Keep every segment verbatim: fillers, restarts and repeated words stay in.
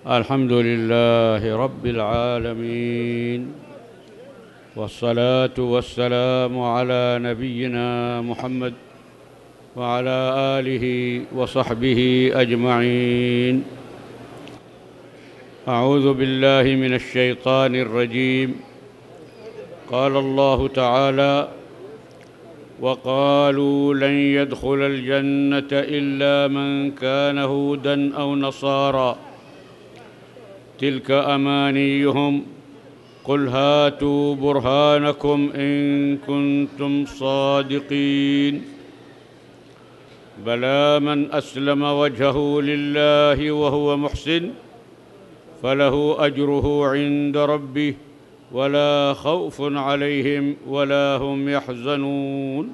الحمد لله رب العالمين، والصلاة والسلام على نبينا محمد وعلى آله وصحبه أجمعين. أعوذ بالله من الشيطان الرجيم. قال الله تعالى: وقالوا لن يدخل الجنة إلا من كان هودا أو نصارى تلك أمانيهم قل هاتوا برهانكم إن كنتم صادقين. بلى من أسلم وجهه لله وهو محسن فله أجره عند ربه ولا خوف عليهم ولا هم يحزنون.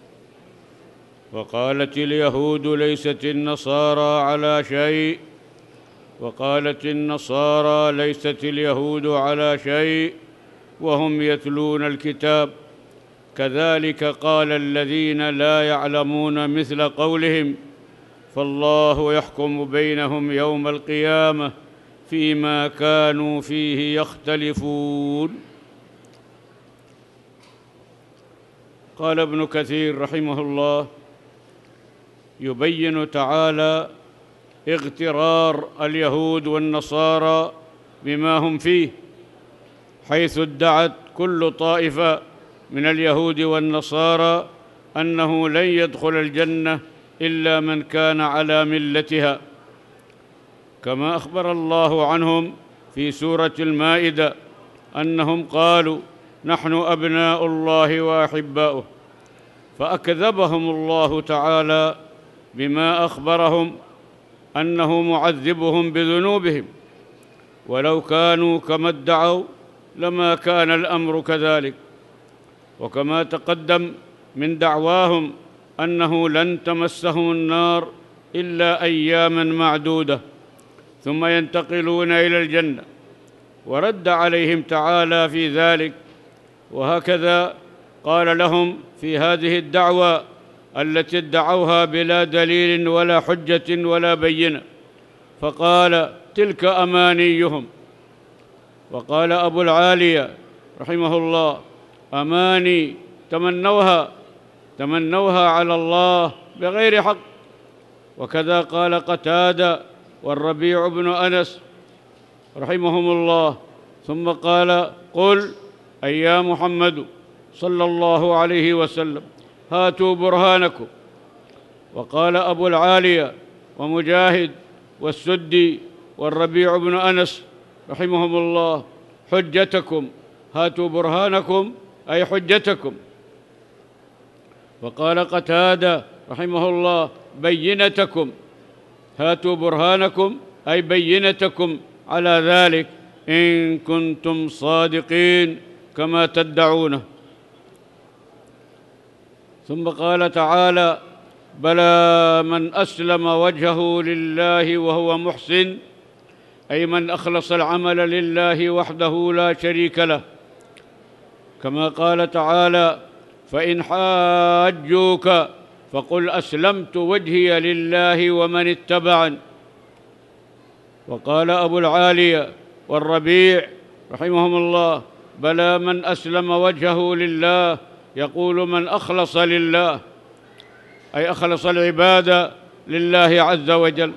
وقالت اليهود ليست النصارى على شيء وقالت النصارى ليست اليهود على شيء وهم يتلون الكتاب كذلك قال الذين لا يعلمون مثل قولهم فالله يحكم بينهم يوم القيامة فيما كانوا فيه يختلفون. قال ابن كثير رحمه الله يبين تعالى اغترار اليهود والنصارى بما هم فيه، حيث ادعت كل طائفة من اليهود والنصارى أنه لن يدخل الجنة إلا من كان على ملتها، كما أخبر الله عنهم في سورة المائدة أنهم قالوا نحن أبناء الله وأحباؤه، فأكذبهم الله تعالى بما أخبرهم أنه معذبهم بذنوبهم، ولو كانوا كما ادعوا لما كان الأمر كذلك. وكما تقدم من دعواهم أنه لن تمسهم النار إلا أياماً معدودة ثم ينتقلون إلى الجنة، ورد عليهم تعالى في ذلك. وهكذا قال لهم في هذه الدعوة التي ادعوها بلا دليل ولا حجة ولا بينة، فقال تلك أمانيهم. وقال أبو العالية رحمه الله أماني تمنوها تمنوها على الله بغير حق. وكذا قال قتادة والربيع بن أنس رحمهم الله. ثم قال قل أي يا محمد صلى الله عليه وسلم هاتوا برهانكم. وقال أبو العالية ومجاهد والسدي والربيع بن أنس رحمهم الله حجتكم، هاتوا برهانكم أي حجتكم. وقال قتادة رحمه الله بينتكم، هاتوا برهانكم أي بينتكم على ذلك إن كنتم صادقين كما تدعونه. ثم قال تعالى بلى من أسلم وجهه لله وهو محسن، أي من أخلص العمل لله وحده لا شريك له، كما قال تعالى فإن حاجوك فقل أسلمت وجهي لله ومن اتبعني. وقال أبو العالية والربيع رحمهم الله بلى من أسلم وجهه لله، يقول من أخلص لله أي أخلص العبادة لله عز وجل.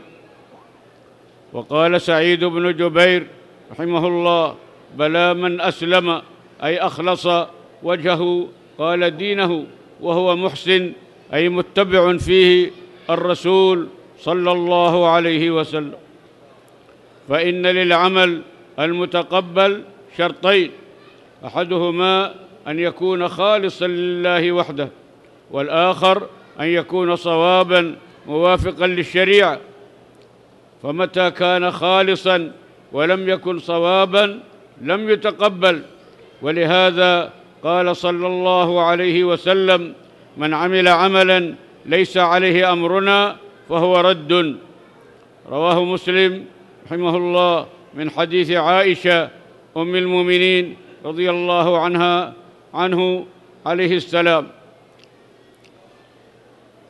وقال سعيد بن جبير رحمه الله بلى من أسلم أي أخلص وجهه قال دينه وهو محسن أي متبع فيه الرسول صلى الله عليه وسلم. فإن للعمل المتقبل شرطين، أحدهما أن يكون خالصاً لله وحده، والآخر أن يكون صواباً موافقاً للشريعة. فمتى كان خالصاً ولم يكن صواباً لم يتقبل. ولهذا قال صلى الله عليه وسلم من عمل عملاً ليس عليه أمرنا فهو رد. رواه مسلم رحمه الله من حديث عائشة أم المؤمنين رضي الله عنها عنه عليه السلام.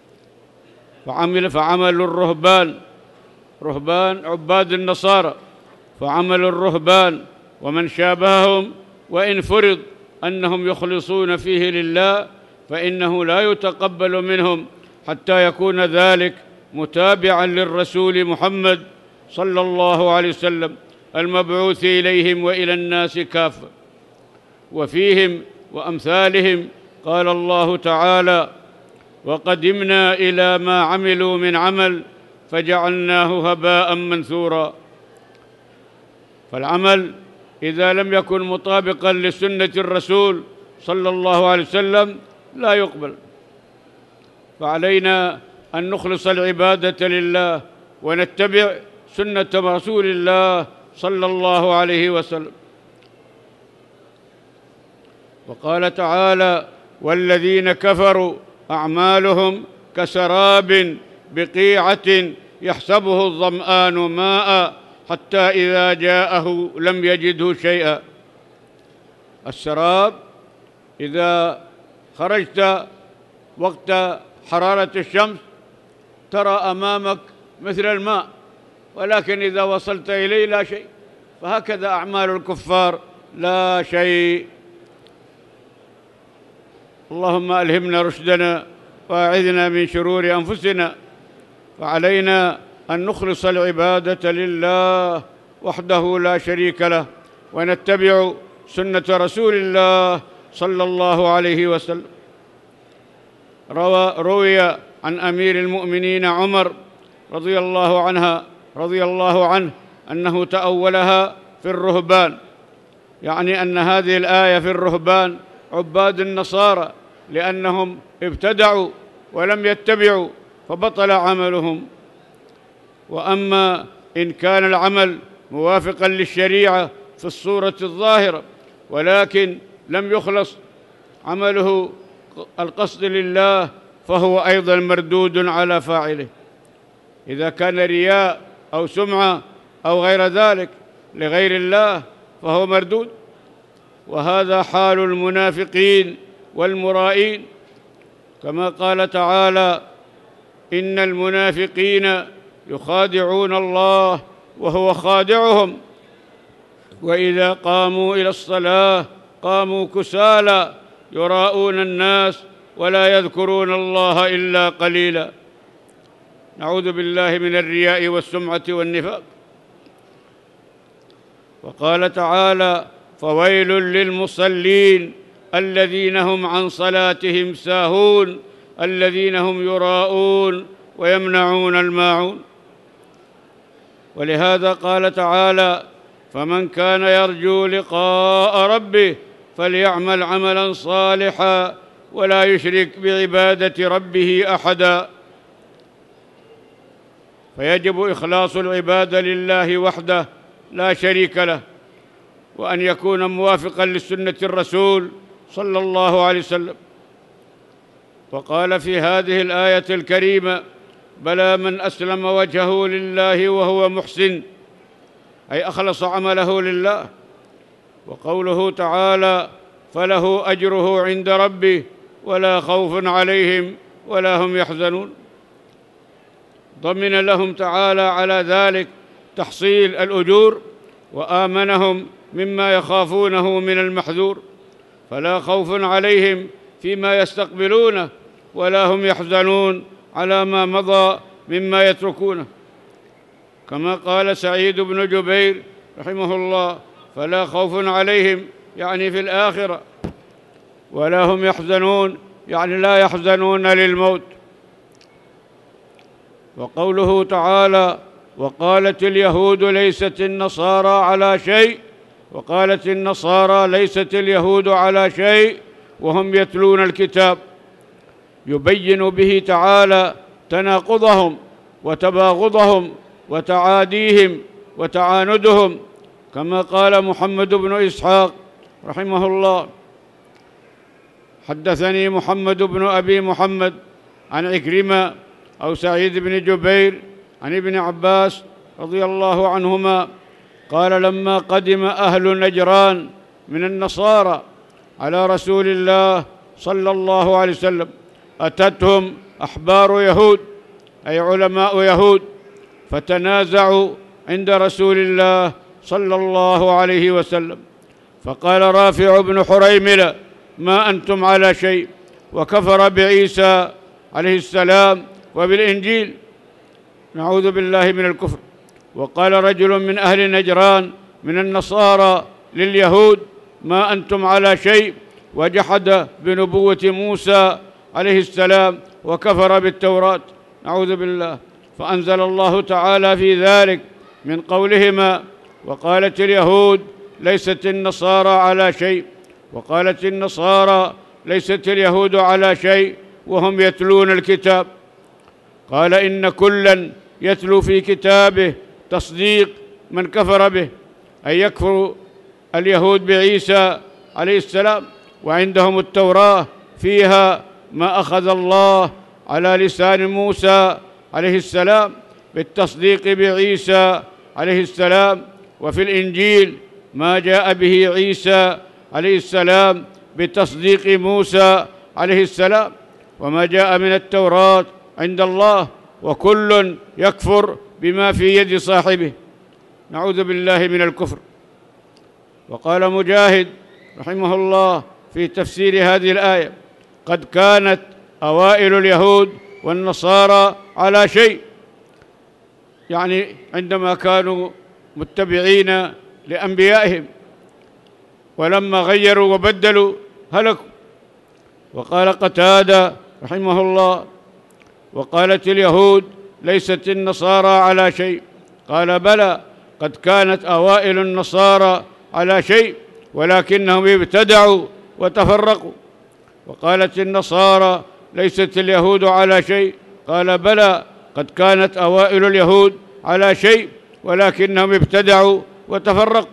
فعمل فعمل الرهبان رهبان عباد النصارى فعمل الرهبان ومن شابههم وإن فرض أنهم يخلصون فيه لله فإنه لا يتقبل منهم حتى يكون ذلك متابعا للرسول محمد صلى الله عليه وسلم المبعوث إليهم وإلى الناس كافة. وفيهم وأمثالهم قال الله تعالى: وقدمنا إلى ما عملوا من عمل فجعلناه هباء منثورا. فالعمل إذا لم يكن مطابقا لسنة الرسول صلى الله عليه وسلم لا يقبل، فعلينا أن نخلص العبادة لله ونتبع سنة رسول الله صلى الله عليه وسلم. وقال تعالى: والذين كفروا أعمالهم كسراب بقيعة يحسبه الظمآن ماء حتى إذا جاءه لم يجده شيئا. السراب إذا خرجت وقت حرارة الشمس ترى أمامك مثل الماء، ولكن إذا وصلت إليه لا شيء. فهكذا أعمال الكفار لا شيء. اللهم ألهمنا رشدنا وأعذنا من شرور أنفسنا. فعلينا أن نخلص العبادة لله وحده لا شريك له، ونتبع سنة رسول الله صلى الله عليه وسلم. روى روي عن أمير المؤمنين عمر رضي الله عنها رضي الله عنه أنه تأولها في الرهبان، يعني أن هذه الآية في الرهبان عباد النصارى، لأنهم ابتدعوا ولم يتبعوا فبطل عملهم. وأما إن كان العمل موافقا للشريعة في الصورة الظاهرة ولكن لم يخلص عمله القصد لله فهو أيضا مردود على فاعله. إذا كان رياء أو سمعة أو غير ذلك لغير الله فهو مردود. وهذا حال المنافقين والمرائين، كما قال تعالى: إن المنافقين يخادعون الله وهو خادعهم وإذا قاموا إلى الصلاة قاموا كسالى يراءون الناس ولا يذكرون الله إلا قليلا. نعوذ بالله من الرياء والسمعة والنفاق. وقال تعالى: فويل للمصلين الذين هم عن صلاتهم ساهون الذين هم يراءون ويمنعون الماعون. ولهذا قال تعالى: فمن كان يرجو لقاء ربه فليعمل عملا صالحا ولا يشرك بعبادة ربه أحدا. فيجب إخلاص العبادة لله وحده لا شريك له، وأن يكون موافقا لسنة الرسول صلى الله عليه وسلم. وقال في هذه الآية الكريمة: بلى من أسلم وجهه لله وهو محسن، أي أخلص عمله لله. وقوله تعالى: فله أجره عند ربه ولا خوف عليهم ولا هم يحزنون، ضمن لهم تعالى على ذلك تحصيل الأجور وآمنهم مما يخافونه من المحذور، فلا خوف عليهم فيما يستقبلونه ولا هم يحزنون على ما مضى مما يتركونه. كما قال سعيد بن جبير رحمه الله: فلا خوف عليهم يعني في الآخرة، ولا هم يحزنون يعني لا يحزنون للموت. وقوله تعالى: وقالت اليهود ليست النصارى على شيء وقالت النصارى ليست اليهود على شيء وهم يتلون الكتاب، يبين به تعالى تناقضهم وتباغضهم وتعاديهم وتعاندهم، كما قال محمد بن إسحاق رحمه الله: حدثني محمد بن أبي محمد عن عكرمة أو سعيد بن جبير عن ابن عباس رضي الله عنهما قال: لما قدم أهل نجران من النصارى على رسول الله صلى الله عليه وسلم أتتهم أحبار يهود أي علماء يهود، فتنازعوا عند رسول الله صلى الله عليه وسلم. فقال رافع بن حريملة: ما أنتم على شيء، وكفر بعيسى عليه السلام وبالإنجيل، نعوذ بالله من الكفر. وقال رجل من أهل نجران من النصارى لليهود: ما أنتم على شيء، وجحد بنبوة موسى عليه السلام وكفر بالتوراة، نعوذ بالله. فأنزل الله تعالى في ذلك من قولهما: وقالت اليهود ليست النصارى على شيء، وقالت النصارى ليست اليهود على شيء وهم يتلون الكتاب. قال: إن كلا يتلو في كتابه تصديق من كفر به، أي يكفر اليهود بعيسى عليه السلام، وعندهم التوراة فيها ما أخذ الله على لسان موسى عليه السلام بالتصديق بعيسى عليه السلام، وفي الإنجيل ما جاء به عيسى عليه السلام بتصديق موسى عليه السلام، وما جاء من التوراة عند الله، وكل يكفر بما في يد صاحبه، نعوذ بالله من الكفر. وقال مجاهد رحمه الله في تفسير هذه الآية: قد كانت أوائل اليهود والنصارى على شيء، يعني عندما كانوا متبعين لأنبيائهم، ولما غيروا وبدلوا هلكوا. وقال قتادة رحمه الله: وقالت اليهود ليست النصارى على شيء، قال: بلى، قد كانت أوائل النصارى على شيء ولكنهم ابتدعوا وتفرقوا. وقالت النصارى ليست اليهود على شيء، قال: بلى، قد كانت أوائل اليهود على شيء ولكنهم ابتدعوا وتفرقوا.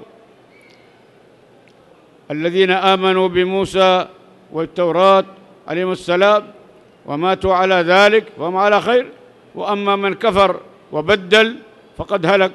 الذين آمنوا بموسى والتوراة عليهم السلام وماتوا على ذلك فهم على خير، وأما من كفر وبدل فقد هلك.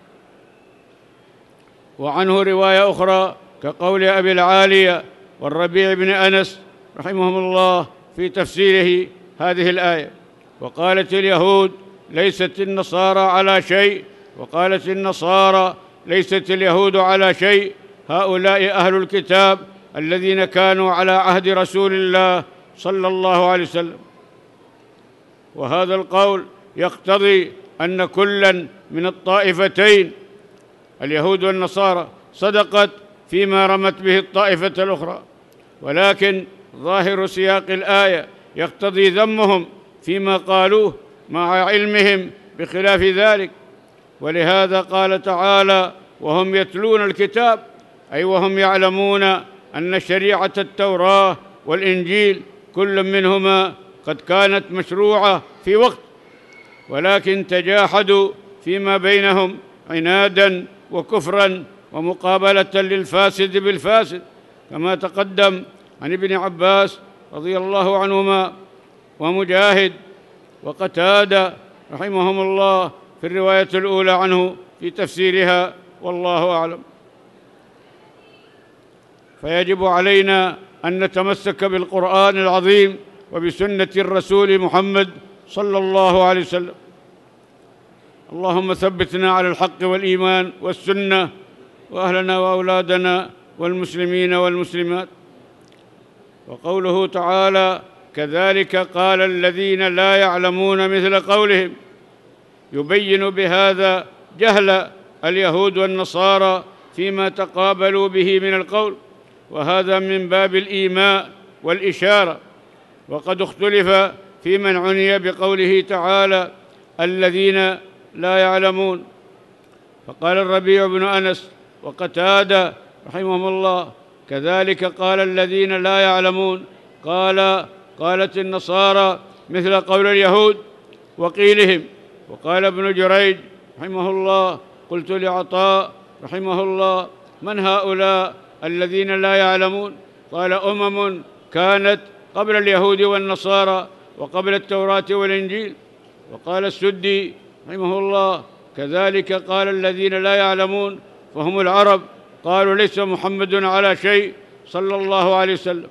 وعنه رواية أخرى كقول أبي العالية والربيع بن أنس رحمهم الله في تفسيره هذه الآية: وقالت اليهود ليست النصارى على شيء، وقالت النصارى ليست اليهود على شيء، هؤلاء أهل الكتاب الذين كانوا على عهد رسول الله صلى الله عليه وسلم. وهذا القول يقتضي أن كلا من الطائفتين اليهود والنصارى صدقت فيما رمت به الطائفة الأخرى، ولكن ظاهر سياق الآية يقتضي ذمهم فيما قالوه مع علمهم بخلاف ذلك. ولهذا قال تعالى: وهم يتلون الكتاب، أي وهم يعلمون أن شريعة التوراة والإنجيل كل منهما قد كانت مشروعة في وقت، ولكن تجاحدوا فيما بينهم عناداً وكفراً ومقابلة للفاسد بالفاسد، كما تقدم عن ابن عباس رضي الله عنهما ومجاهد وقتادة رحمهم الله في الرواية الأولى عنه في تفسيرها، والله أعلم. فيجب علينا أن نتمسك بالقرآن العظيم وبسنة الرسول محمد صلى الله عليه وسلم. اللهم ثبتنا على الحق والإيمان والسنة، وأهلنا وأولادنا والمسلمين والمسلمات. وقوله تعالى: كذلك قال الذين لا يعلمون مثل قولهم، يبين بهذا جهل اليهود والنصارى فيما تقابلوا به من القول، وهذا من باب الإيماء والإشارة. وقد اختلف في من عني بقوله تعالى الذين لا يعلمون، فقال الربيع بن أنس وقتادة رحمهم الله: كذلك قال الذين لا يعلمون، قال قالت النصارى مثل قول اليهود وقيلهم. وقال ابن جريج رحمه الله: قلت لعطاء رحمه الله: من هؤلاء الذين لا يعلمون؟ قال: أمم كانت قبل اليهود والنصارى وقبل التوراة والإنجيل. وقال السدي رحمه الله: كذلك قال الذين لا يعلمون فهم العرب، قالوا ليس محمد على شيء صلى الله عليه وسلم.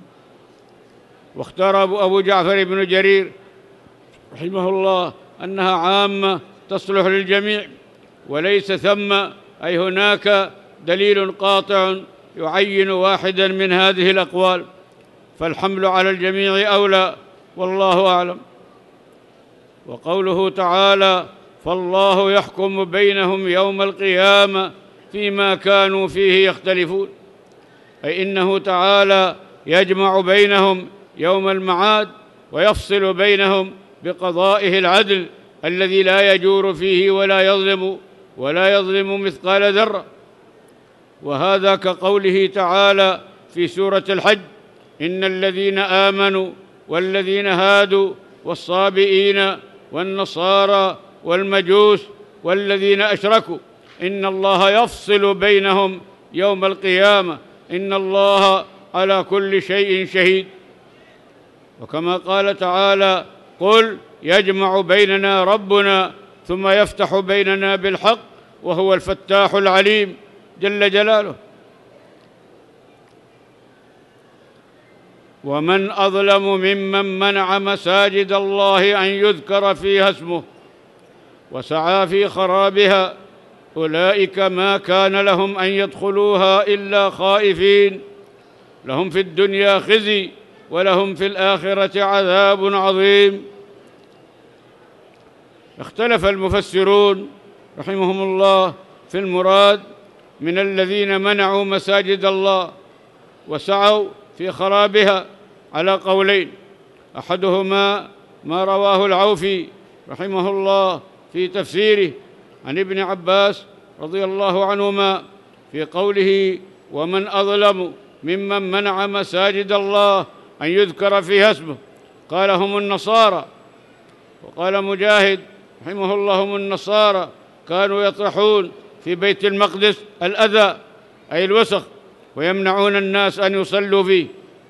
واختار أبو جعفر بن جرير رحمه الله أنها عامة تصلح للجميع، وليس ثم أي هناك دليل قاطع يعين واحدا من هذه الأقوال، فالحمل على الجميع أولى، والله أعلم. وقوله تعالى: فالله يحكم بينهم يوم القيامة فيما كانوا فيه يختلفون، أي إنه تعالى يجمع بينهم يوم المعاد ويفصل بينهم بقضائه العدل الذي لا يجور فيه ولا يظلم ولا يظلم مثقال ذرة. وهذا كقوله تعالى في سورة الحج: إن الذين آمنوا والذين هادوا والصابئين والنصارى والمجوس والذين أشركوا إن الله يفصل بينهم يوم القيامة إن الله على كل شيء شهيد. وكما قال تعالى: قل يجمع بيننا ربنا ثم يفتح بيننا بالحق وهو الفتاح العليم جل جلاله. ومن أظلم ممن منع مساجد الله أن يذكر فيها اسمه وسعى في خرابها أولئك ما كان لهم أن يدخلوها إلا خائفين لهم في الدنيا خزي ولهم في الآخرة عذاب عظيم. اختلف المفسرون رحمهم الله في المراد من الذين منعوا مساجد الله وسعوا في خرابها على قولين: أحدهما ما رواه العوفي رحمه الله في تفسيره عن ابن عباس رضي الله عنهما في قوله: ومن أظلم ممن منع مساجد الله أن يذكر فيها اسمه، قال: هم النصارى. وقال مجاهد رحمه الله: هم النصارى كانوا يطرحون في بيت المقدس الأذى أي الوسخ ويمنعون الناس أن يصلوا فيه.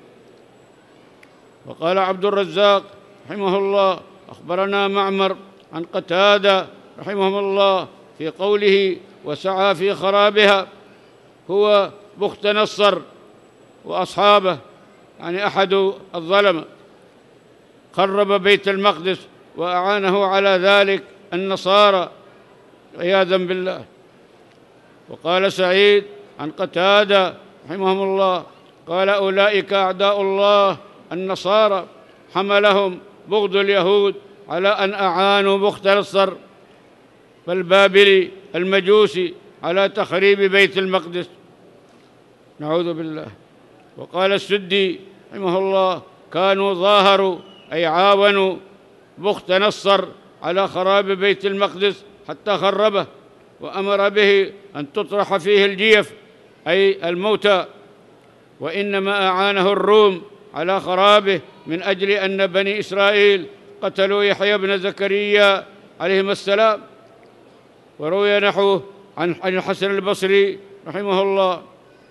وقال عبد الرزاق رحمه الله: أخبرنا معمر عن قتادة رحمه الله في قوله: وسعى في خرابها، هو بخت نصر وأصحابه، يعني أحد الظلمة خرب بيت المقدس وأعانه على ذلك النصارى عياذا بالله. وقال سعيد عن قتادة رحمهم الله قال: أولئك أعداء الله النصارى حملهم بغض اليهود على أن أعانوا بخت نصر فالبابلي المجوسي على تخريب بيت المقدس، نعوذ بالله. وقال السدي رحمه الله: كانوا ظاهروا أي عاونوا بخت نصر على خراب بيت المقدس حتى خربه، وأمر به أن تطرح فيه الجيف أي الموتى، وإنما أعانه الروم على خرابه من أجل أن بني إسرائيل قتلوا يحيى بن زكريا عليهما السلام. وروي نحوه عن الحسن البصري رحمه الله.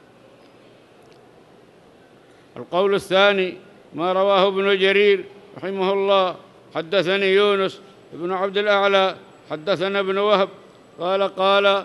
القول الثاني ما رواه ابن جرير رحمه الله: حدثني يونس بن عبد الأعلى حدثنا ابن وهب قال قال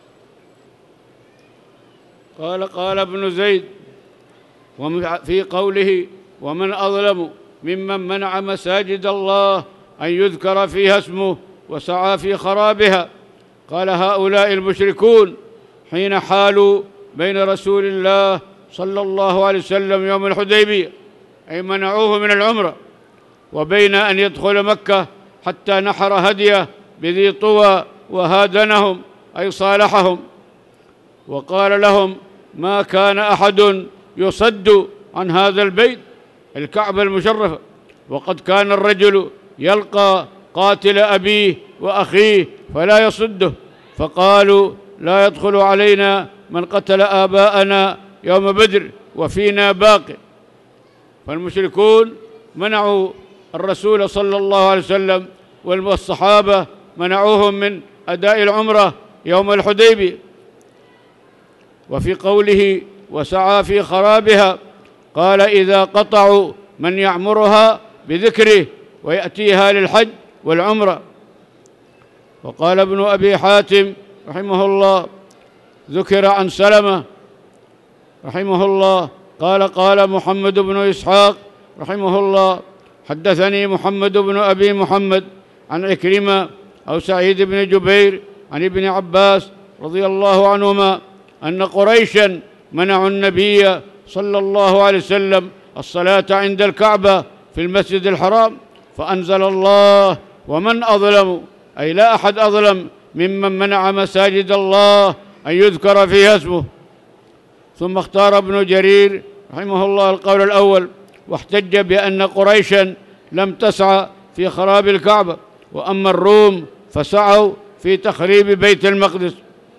قال قال ابن زيد في قوله: ومن أظلم ممن منع مساجد الله أن يذكر فيها اسمه وسعى في خرابها، قال: هؤلاء المشركون حين حالوا بين رسول الله صلى الله عليه وسلم يوم الحديبية، أي منعوه من العمرة، وبين أن يدخل مكة حتى نحر هديه بذي طوى وهادنهم أي صالحهم، وقال لهم: ما كان أحد يصد عن هذا البيت الكعبة المشرفة، وقد كان الرجل يلقى قاتل أبيه وأخيه فلا يصده، فقالوا: لا يدخل علينا من قتل آباءنا يوم بدر وفينا باقي. فالمشركون منعوا الرسول صلى الله عليه وسلم والصحابة منعوهم من أداء العمرة يوم الحديبية. وفي قوله: وسعى في خرابها، قال: إذا قطعوا من يعمرها بذكره ويأتيها للحج والعمرة. وقال ابن أبي حاتم رحمه الله: ذكر عن سلمة رحمه الله قال: قال محمد بن إسحاق رحمه الله: حدثني محمد بن أبي محمد عن عكرمة أو سعيد بن جبير عن ابن عباس رضي الله عنهما أن قريشا منعوا النبي صلى الله عليه وسلم الصلاة عند الكعبة في المسجد الحرام، فأنزل الله: ومن أظلم، أي لا أحد أظلم ممن منع مساجد الله أن يذكر فيها اسمه. ثم اختار ابن جرير رحمه الله القول الأول، واحتج بأن قريشا لم تسعى في خراب الكعبة، وأما الروم فسعوا في تخريب بيت المقدس.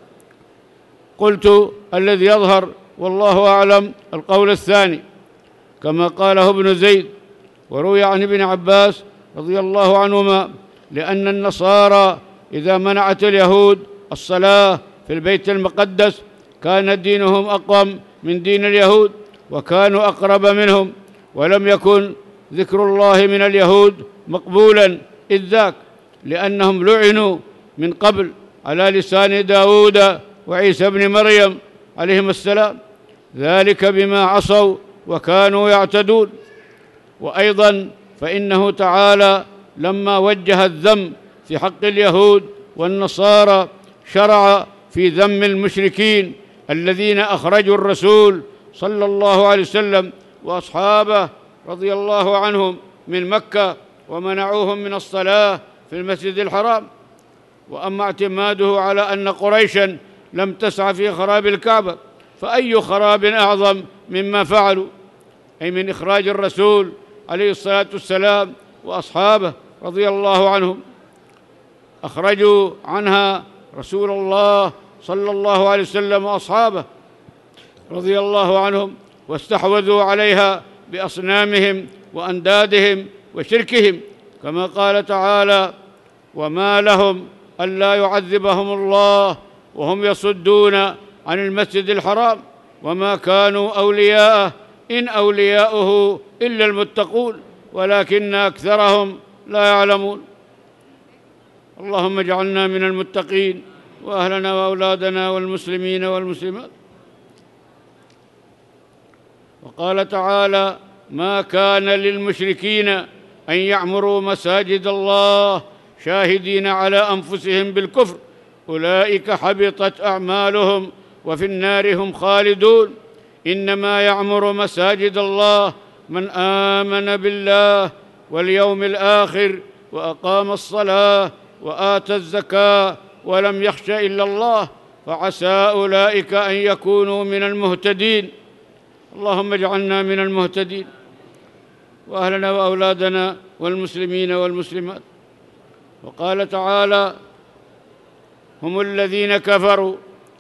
قلت: الذي يظهر والله أعلم القول الثاني كما قاله ابن زيد، وروي عن ابن عباس رضي الله عنهما، لأن النصارى إذا منعت اليهود الصلاة في البيت المقدس كان دينهم أقوم من دين اليهود، وكانوا أقرب منهم، ولم يكن ذكر الله من اليهود مقبولا إذ ذاك، لأنهم لعنوا من قبل على لسان داود وعيسى بن مريم عليهم السلام، ذلك بما عصوا وكانوا يعتدون. وأيضا فإنه تعالى لما وجه الذم في حق اليهود والنصارى شرع في ذم المشركين الذين أخرجوا الرسول صلى الله عليه وسلم وأصحابه رضي الله عنهم من مكة ومنعوهم من الصلاة في المسجد الحرام. وأما اعتماده على أن قريشا لم تسع في خراب الكعبة، فأي خراب أعظم مما فعلوا، أي من إخراج الرسول عليه الصلاة والسلام وأصحابه رضي الله عنهم. أخرجوا عنها رسول الله صلى الله عليه وسلم وأصحابه رضي الله عنهم، واستحوذوا عليها بأصنامهم وأندادهم وشركهم، كما قال تعالى: وما لهم ألا يعذبهم الله وهم يصدون عن المسجد الحرام وما كانوا أولياءه إن أولياؤه إلا المتقون ولكن أكثرهم لا يعلمون. اللهم اجعلنا من المتقين وأهلنا وأولادنا والمسلمين والمسلمات. وقال تعالى: ما كان للمشركين أن يعمروا مساجد الله شاهدين على أنفسهم بالكفر أولئك حبطت أعمالهم وفي النار هم خالدون. إنما يعمر مساجد الله من آمن بالله واليوم الآخر وأقام الصلاة وآتى الزكاة ولم يخش إلا الله فعسى أولئك أن يكونوا من المهتدين. اللهم اجعلنا من المهتدين وأهلنا وأولادنا والمسلمين والمسلمات. وقال تعالى: هم الذين كفروا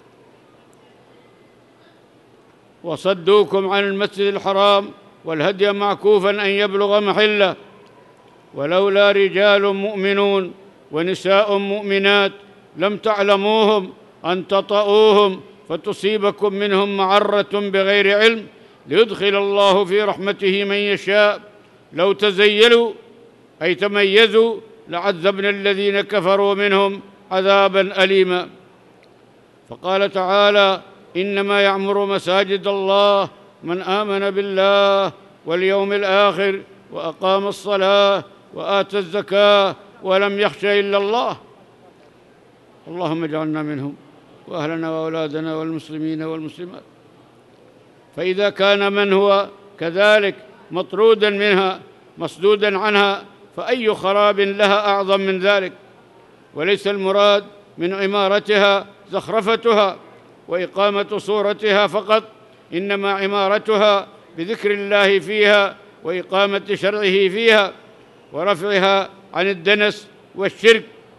وصدوكم عن المسجد الحرام والهدي معكوفا أن يبلغ محله ولولا رجال مؤمنون ونساء مؤمنات لم تعلموهم أن تطؤوهم فتصيبكم منهم معرة بغير علم ليدخل الله في رحمته من يشاء لو تزيلوا أي تميزوا لعذبنا الذين كفروا منهم عذابا أليما. فقال تعالى: إنما يعمر مساجد الله من آمن بالله واليوم الآخر وأقام الصلاة وآتى الزكاة ولم يخش إلا الله. اللهم اجعلنا منهم وأهلنا وأولادنا والمسلمين والمسلمات. فإذا كان من هو كذلك مطرودا منها مصدودا عنها فأي خراب لها أعظم من ذلك؟ وليس المراد من عمارتها زخرفتها وإقامة صورتها فقط، إنما عمارتها بذكر الله فيها وإقامة شرعه فيها ورفعها عن الدنس والشرك.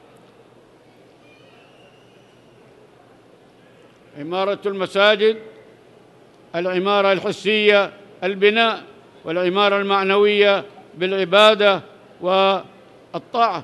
عمارة المساجد العمارة الحسية البناء، والعمارة المعنوية بالعبادة والطاعة.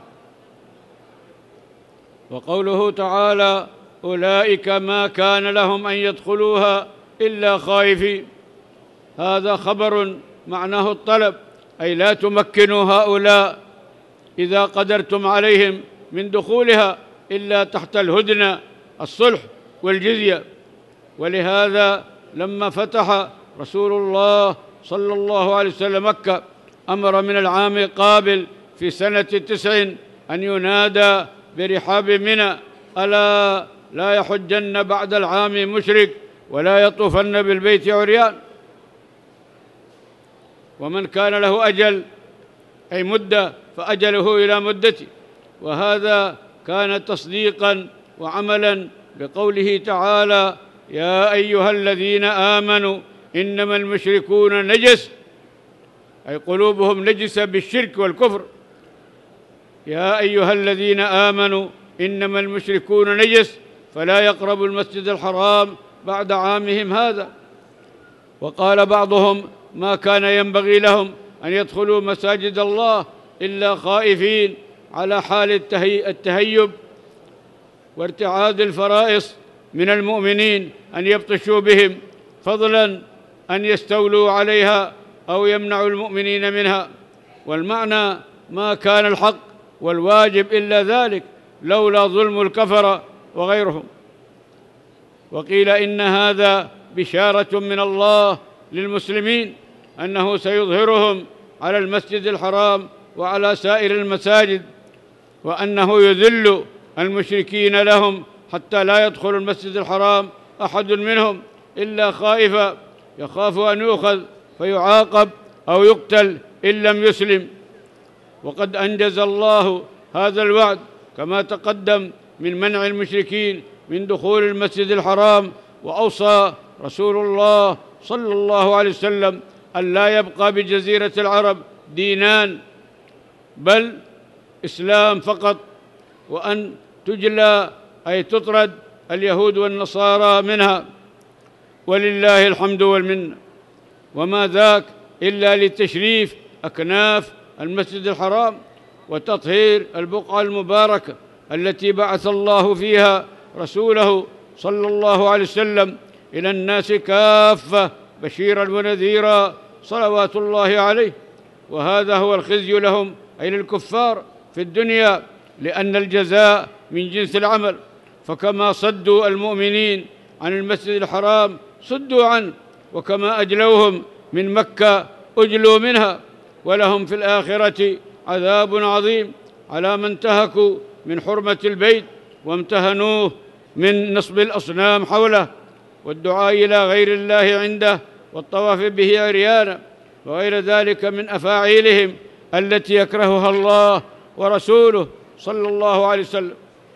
وقوله تعالى: أولئك ما كان لهم أن يدخلوها إلا خائفين، هذا خبر معناه الطلب، أي لا تمكنوا هؤلاء إذا قدرتم عليهم من دخولها إلا تحت الهدنة الصلح والجزية. ولهذا لما فتح رسول الله صلى الله عليه وسلم مكة أمر من العام القابل في سنة تسع أن ينادى برحاب منى: ألا لا يحجن بعد العام مشرك ولا يطوفن بالبيت عريان. ومن كان له أجل أي مدة فأجله إلى مدته، وهذا كان تصديقا وعملا بقوله تعالى: يا أيها الذين آمنوا إنما المشركون نجس، أي قلوبهم نجسة بالشرك والكفر. يا أيها الذين آمنوا إنما المشركون نجس فلا يقربوا المسجد الحرام بعد عامهم هذا. وقال بعضهم: ما كان ينبغي لهم أن يدخلوا مساجد الله إلا خائفين على حال التهيب وارتعاد الفرائص من المؤمنين أن يبطشوا بهم، فضلا أن يستولوا عليها أو يمنعوا المؤمنين منها. والمعنى: ما كان الحق والواجب إلا ذلك لولا ظلم الكفرة وغيرهم. وقيل إن هذا بشارة من الله للمسلمين أنه سيظهرهم على المسجد الحرام وعلى سائر المساجد، وأنه يذل المشركين لهم حتى لا يدخل المسجد الحرام أحد منهم إلا خائفا يخاف أن يؤخذ فيعاقب أو يقتل إن لم يسلم. وقد أنجز الله هذا الوعد كما تقدم من منع المشركين من دخول المسجد الحرام، وأوصى رسول الله صلى الله عليه وسلم أن لا يبقى بجزيرة العرب دينان بل إسلام فقط، وأن تجلى أي تطرد اليهود والنصارى منها، ولله الحمد والمنة. وما ذاك إلا لتشريف أكناف المسجد الحرام وتطهير البقعة المباركة التي بعث الله فيها رسوله صلى الله عليه وسلم إلى الناس كافة بشيرا ونذيرا صلوات الله عليه. وهذا هو الخزي لهم أي للكفار في الدنيا، لأن الجزاء من جنس العمل، فكما صدوا المؤمنين عن المسجد الحرام صدوا عنه، وكما أجلوهم من مكة أجلوا منها، ولهم في الآخرة عذاب عظيم على من انتهكوا من حرمة البيت وامتهنوه من نصب الأصنام حوله والدعاء إلى غير الله عنده والطواف به عريانا وغير ذلك من أفاعيلهم التي يكرهها الله ورسوله صلى الله عليه وسلم.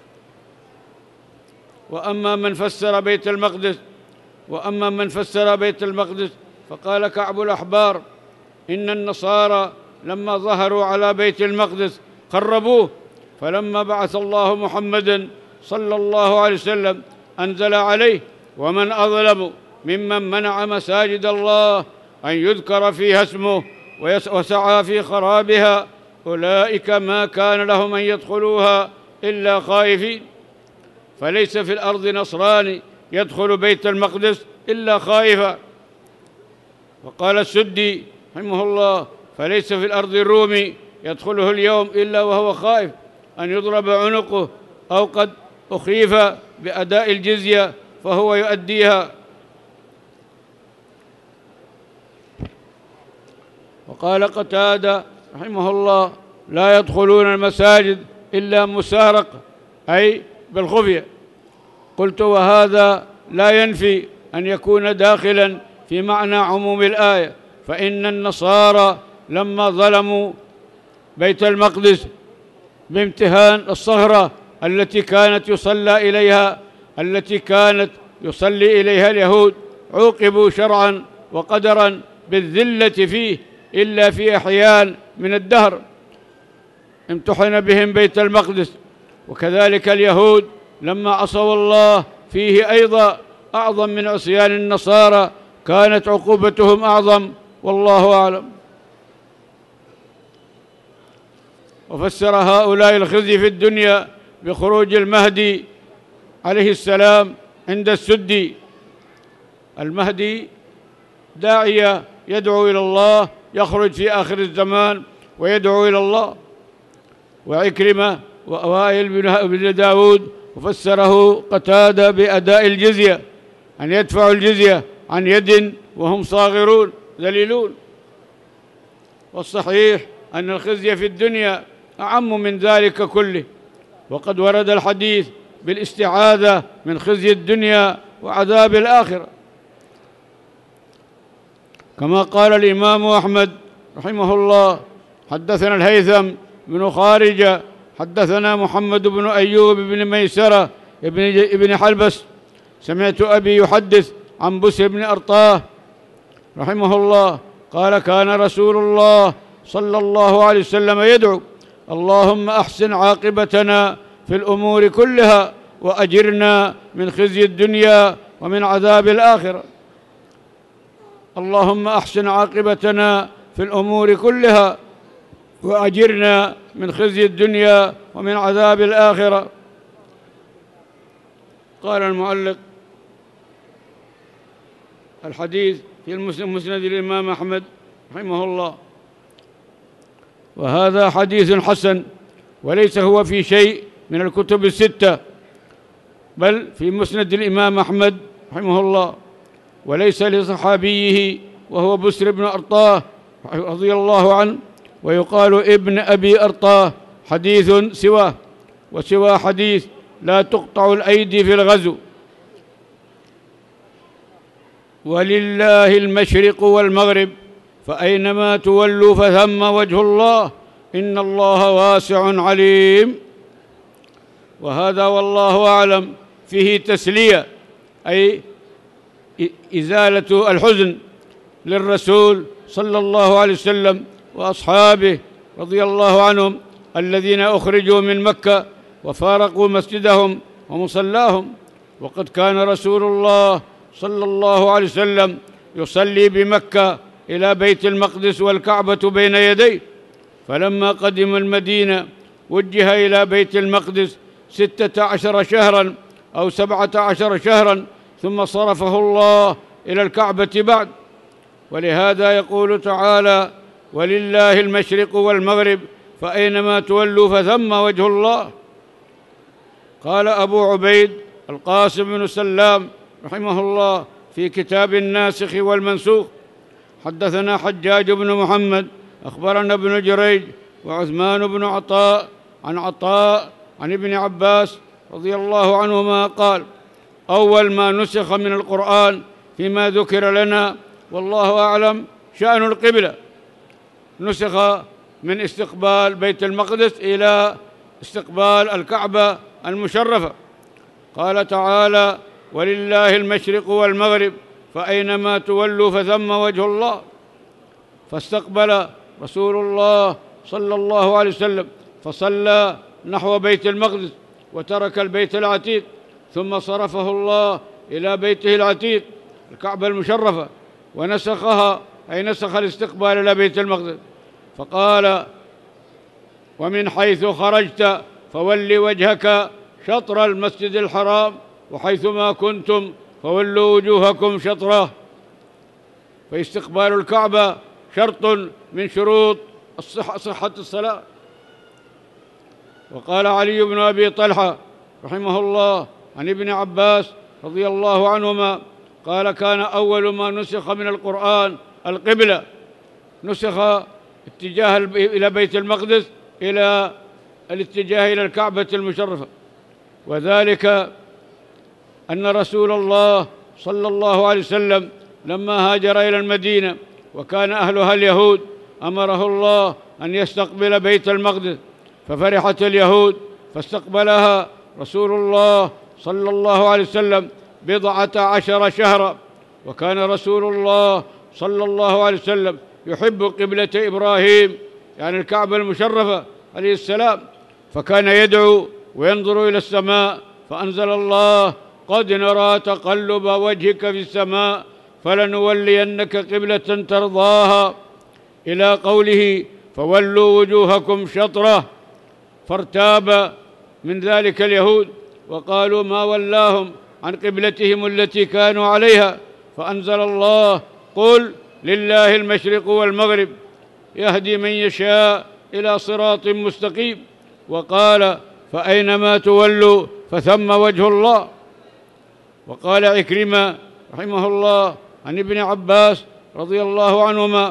وأما من فسر بيت المقدس وأما من فسر بيت المقدس فقال كعب الأحبار: إن النصارى لما ظهروا على بيت المقدس خربوه، فلما بعث الله محمدا صلى الله عليه وسلم أنزل عليه: ومن أظلم ممن منع مساجد الله أن يذكر فيها اسمه وسعى في خرابها، أولئك ما كان لهم أن يدخلوها إلا خائفين. فليس في الأرض نصراني يدخل بيت المقدس إلا خائفا. وقال السدي رحمه الله: فليس في الأرض الرومي يدخله اليوم إلا وهو خائف أن يضرب عنقه أو قد أخيف بأداء الجزية فهو يؤديها. وقال قتادة رحمه الله: لا يدخلون المساجد إلا مسارق أي بالخفية. قلت: وهذا لا ينفي أن يكون داخلا في معنى عموم الآية، فإن النصارى لما ظلموا بيت المقدس بامتهان الصخرة التي كانت يصلى إليها التي كانت يصلي إليها اليهود عوقبوا شرعا وقدرا بالذلة فيه إلا في أحيان من الدهر امتحن بهم بيت المقدس. وكذلك اليهود لما عصوا الله فيه أيضا أعظم من عصيان النصارى كانت عقوبتهم أعظم، والله أعلم. وفسر هؤلاء الخزي في الدنيا بخروج المهدي عليه السلام عند السدي. المهدي داعية يدعو إلى الله يخرج في آخر الزمان ويدعو إلى الله. وعكرمة ووائل بن داود وفسره قتادة بأداء الجزية، أن يدفعوا الجزية عن يد وهم صاغرون ذليلون. والصحيح أن الخزي في الدنيا أعم من ذلك كله، وقد ورد الحديث بالاستعاذة من خزي الدنيا وعذاب الآخرة، كما قال الإمام أحمد رحمه الله: حدثنا الهيثم بن خارجة حدثنا محمد بن أيوب بن ميسرة ابن حلبس سمعت أبي يحدث عن بسر بن أرطاه رحمه الله قال: كان رسول الله صلى الله عليه وسلم يدعو: اللهم أحسن عاقبتنا في الأمور كلها وأجرنا من خزي الدنيا ومن عذاب الآخرة. اللهم أحسن عاقبتنا في الأمور كلها وأجرنا من خزي الدنيا ومن عذاب الآخرة. قال المعلق: الحديث في المسند الإمام أحمد رحمه الله، وهذا حديث حسن، وليس هو في شيء من الكتب الستة، بل في مسند الإمام أحمد رحمه الله، وليس لصحابيه وهو بسر بن أرطاه رضي الله عنه، ويقال ابن أبي أرطاه، حديث سواه، وسوى حديث لا تقطع الأيدي في الغزو. ولله المشرق والمغرب فأينما تولوا فثم وجه الله إن الله واسع عليم. وهذا والله أعلم فيه تسلية، أي إزالة الحزن للرسول صلى الله عليه وسلم وأصحابه رضي الله عنهم الذين أخرجوا من مكة وفارقوا مسجدهم ومصلاهم. وقد كان رسول الله صلى الله عليه وسلم يصلي بمكة إلى بيت المقدس والكعبة بين يديه، فلما قدم المدينة وجه إلى بيت المقدس ستة عشر شهرا أو سبعة عشر شهرا، ثم صرفه الله إلى الكعبة بعد. ولهذا يقول تعالى: ولله المشرق والمغرب فأينما تولوا فثم وجه الله. قال أبو عبيد القاسم بن سلام رحمه الله في كتاب الناسخ والمنسوخ: حدثنا حجاج بن محمد أخبرنا ابن جريج وعثمان بن عطاء عن عطاء عن ابن عباس رضي الله عنهما قال: أول ما نسخ من القرآن فيما ذكر لنا والله أعلم شأن القبلة، نسخ من استقبال بيت المقدس إلى استقبال الكعبة المشرفة. قال تعالى: ولله المشرق والمغرب فأينما تولوا فثم وجه الله. فاستقبل رسول الله صلى الله عليه وسلم فصلى نحو بيت المقدس وترك البيت العتيق، ثم صرفه الله إلى بيته العتيق الكعبة المشرفة ونسخها، أي نسخ الاستقبال إلى بيت المقدس، فقال: ومن حيث خرجت فول وجهك شطر المسجد الحرام وحيثما كنتم فولوا وجوهكم شطره. فاستقبال الكعبة شرط من شروط الصحة صحة الصلاة. وقال علي بن أبي طلحة رحمه الله عن ابن عباس رضي الله عنهما قال: كان أول ما نسخ من القرآن القبلة، نسخ اتجاه إلى بيت المقدس إلى الاتجاه إلى الكعبة المشرفة، وذلك أن رسول الله صلى الله عليه وسلم لما هاجر إلى المدينة وكان أهلها اليهود أمره الله أن يستقبل بيت المقدس، ففرحت اليهود فاستقبلها رسول الله صلى الله عليه وسلم بضعة عشر شهرا. وكان رسول الله صلى الله عليه وسلم يحب قبلة إبراهيم، يعني الكعبة المشرفة عليه السلام، فكان يدعو وينظر إلى السماء، فأنزل الله: قد نرى تقلب وجهك في السماء فلنولينك قبلة ترضاها، إلى قوله: فولوا وجوهكم شطره. فارتاب من ذلك اليهود وقالوا: ما ولاهم عن قبلتهم التي كانوا عليها، فأنزل الله: قل لله المشرق والمغرب يهدي من يشاء إلى صراط مستقيم. وقال: فأينما تولوا فثم وجه الله. وقال عكرمة رحمه الله عن ابن عباس رضي الله عنهما: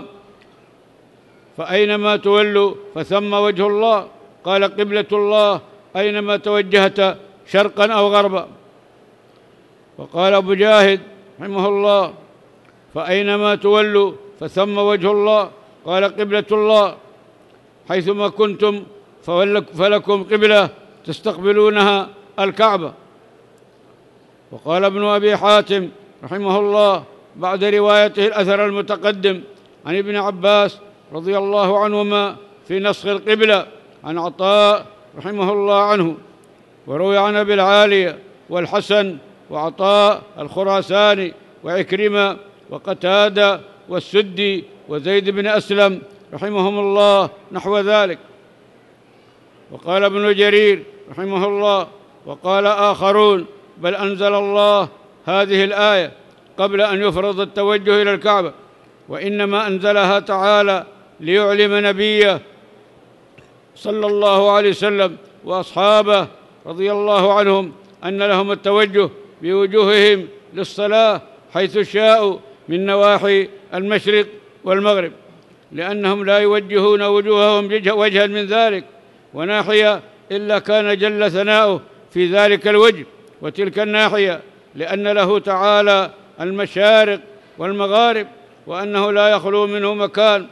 فأينما تولوا فثم وجه الله. قال: قبلة الله أينما توجهت شرقا أو غربا. وقال أبو جاهد رحمه الله: فأينما تولوا فثم وجه الله. قال: قبلة الله حيثما كنتم فلكم قبلة تستقبلونها الكعبة. وقال ابن أبي حاتم رحمه الله بعد روايته الأثر المتقدم عن ابن عباس رضي الله عنهما في نسخ القبلة عن عطاء رحمه الله عنه، وروي عن أبي العالية والحسن وعطاء الخراساني وعكرمة وقتادة والسدي وزيد بن أسلم رحمهم الله نحو ذلك. وقال ابن جرير رحمه الله: وقال آخرون: بل أنزل الله هذه الآية قبل أن يفرض التوجه إلى الكعبة، وإنما أنزلها تعالى ليعلم نبيه صلى الله عليه وسلم وأصحابه رضي الله عنهم أن لهم التوجه بوجوههم للصلاة حيث شاءوا من نواحي المشرق والمغرب، لأنهم لا يوجهون وجوههم وجها من ذلك وناحية إلا كان جل ثناؤه في ذلك الوجه وتلك الناحية، لأن له تعالى المشارق والمغارب، وأنه لا يخلو منه مكان.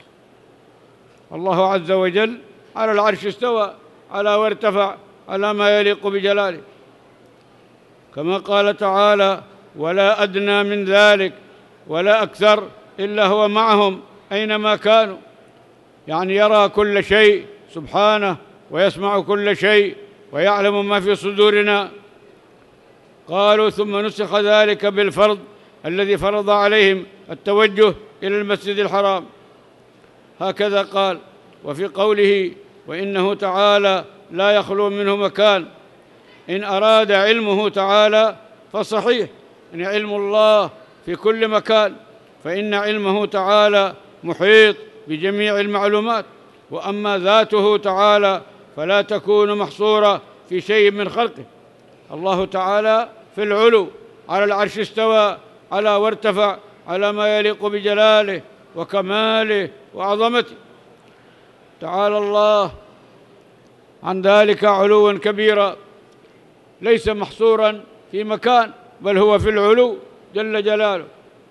الله عز وجل على العرش استوى على وارتفع على ما يليق بجلاله، كما قال تعالى: ولا أدنى من ذلك ولا أكثر إلا هو معهم أينما كانوا، يعني يرى كل شيء سبحانه ويسمع كل شيء ويعلم ما في صدورنا. قالوا: ثم نسخ ذلك بالفرض الذي فرض عليهم التوجه إلى المسجد الحرام. هكذا قال. وفي قوله: وإنه تعالى لا يخلو منه مكان، إن أراد علمه تعالى فصحيح، إن علم الله في كل مكان، فإن علمه تعالى محيط بجميع المعلومات. وأما ذاته تعالى فلا تكون محصورة في شيء من خلقه. الله تعالى في العلو على العرش استوى على وارتفع على ما يليق بجلاله وكماله وعظمته. تعالى الله عن ذلك علوا كبيرا ليس محصورا في مكان، بل هو في العلو جل جلاله.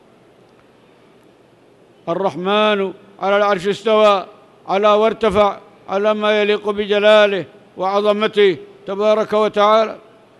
الرحمن على العرش استوى على وارتفع على ما يليق بجلاله وعظمته تبارك وتعالى.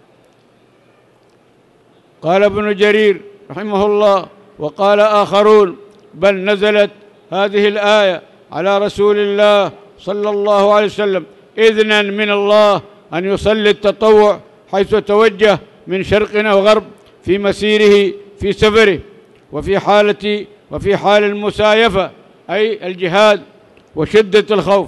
قال ابن جرير رحمه الله: وقال آخرون: بل نزلت هذه الآية على رسول الله صلى الله عليه وسلم إذنا من الله أن يصلي التطوع حيث توجه من شرق أو غرب في مسيره في سفره، وفي حالة وفي حال المسايفة أي الجهاد وشدة الخوف.